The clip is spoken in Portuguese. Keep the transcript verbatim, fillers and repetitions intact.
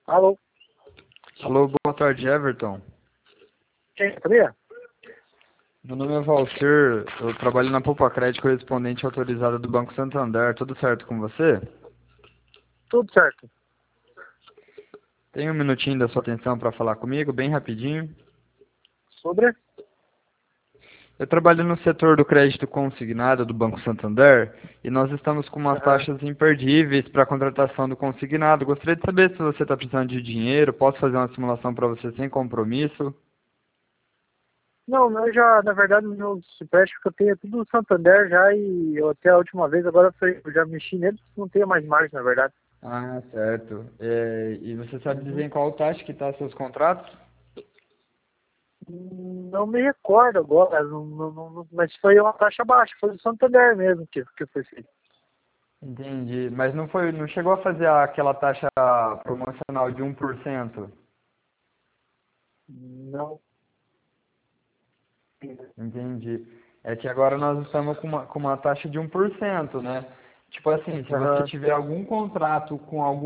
Alô? Alô, boa tarde, Everton. Quem sabia? Meu nome é Valcir, eu trabalho na Poupa Crédito, correspondente autorizada do Banco Santander. Tudo certo com você? Tudo certo. Tem um minutinho da sua atenção para falar comigo, bem rapidinho. Sobre? Eu trabalho no setor do crédito consignado do Banco Santander e nós estamos com umas Aham. taxas imperdíveis para a contratação do consignado. Gostaria de saber se você está precisando de dinheiro, posso fazer uma simulação para você sem compromisso? Não, eu já, na verdade, os meus empréstimos que eu tenho é tudo do Santander já e eu até a última vez, agora foi, eu já mexi neles, não tenho mais margem, na verdade. Ah, certo. É, e você sabe dizer Uhum. em qual taxa que está seus contratos? Hum, Não me recordo agora, não, não, não- mas foi uma taxa baixa, foi do Santander mesmo que, que foi feito. Entendi. Mas não foi, não chegou a fazer aquela taxa promocional de um por cento? Não. Entendi. É que agora nós estamos com uma, com uma taxa de um por cento, né? Tipo assim, se você Aham. tiver algum contrato com algum